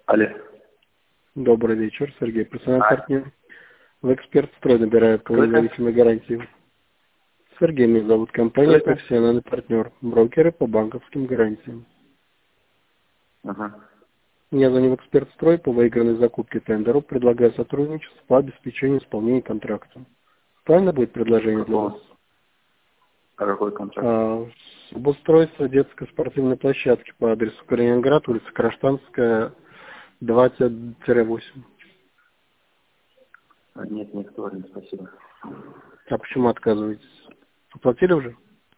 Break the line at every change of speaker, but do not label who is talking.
Алло.
Добрый вечер, Сергей, персональный партнер. В «Эксперт Строй» набирает по независимой гарантии. Сергей меня зовут, компания «Профессиональный партнер», брокеры по банковским гарантиям. Я звоню в «Эксперт Строй» по выигранной закупке тендеров, предлагаю сотрудничество по обеспечению исполнения контракта. Правильно будет предложение для вас?
А какой контракт?
Обустройство детской спортивной площадки по адресу Калининград, улица Краштанская, 20-8.
Нет, не актуально, спасибо.
А почему отказываетесь? Оплатили уже?